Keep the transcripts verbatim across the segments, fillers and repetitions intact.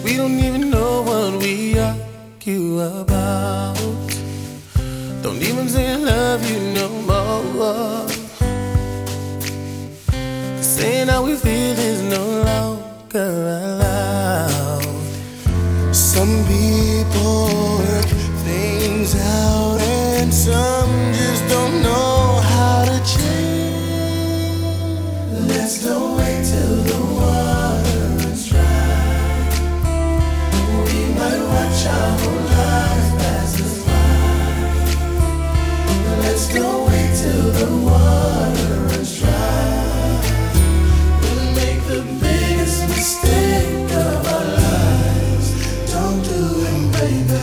We don't even know what we argue about. Don't even say I love you no more. Cause saying how we feel is no longer allowed. Some people work things out and some just don't know how to change. Let's don't wait till the water runs dry. We might watch our whole lives pass us by. Let's don't wait till the water runs dry. We'll make the biggest mistake of our lives. Don't do it, baby.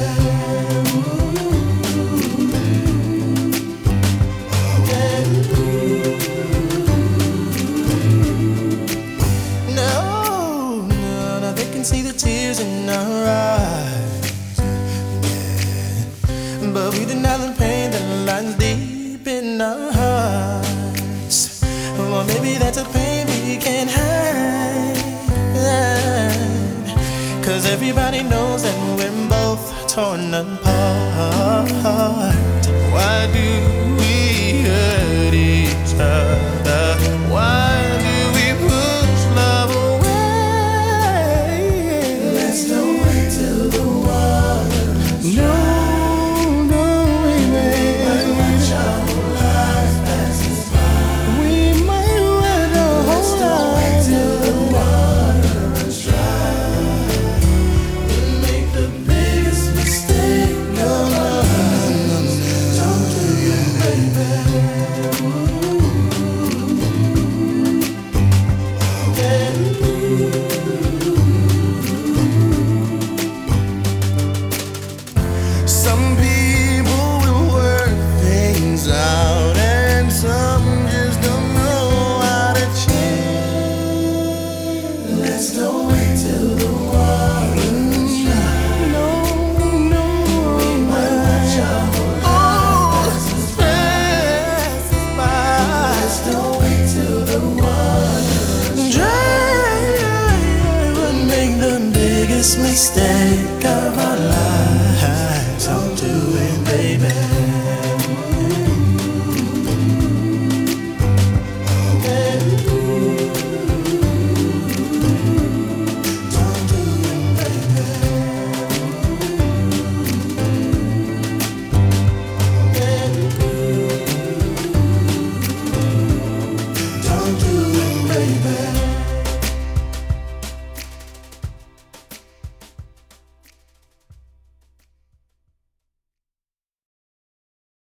See the tears in our eyes, yeah. But we deny the pain that lies deep in our hearts. Well, maybe that's a pain we can't hide, cause everybody knows that we're both torn apart. Why do we hurt each other? Why do we push love away? No, no, baby. We might watch our whole lives pass us by. We might let our whole lives till the water runs dry. We'll make the biggest mistake of our lives. Don't do it, baby. Some people will work things out and some just don't know how to change. Let's don't wait till the water runs dry. No, no, we might watch our whole lives pass us by. Let's don't wait till the water runs dry. We'll make the biggest mistake of our lives. Don't do it, baby.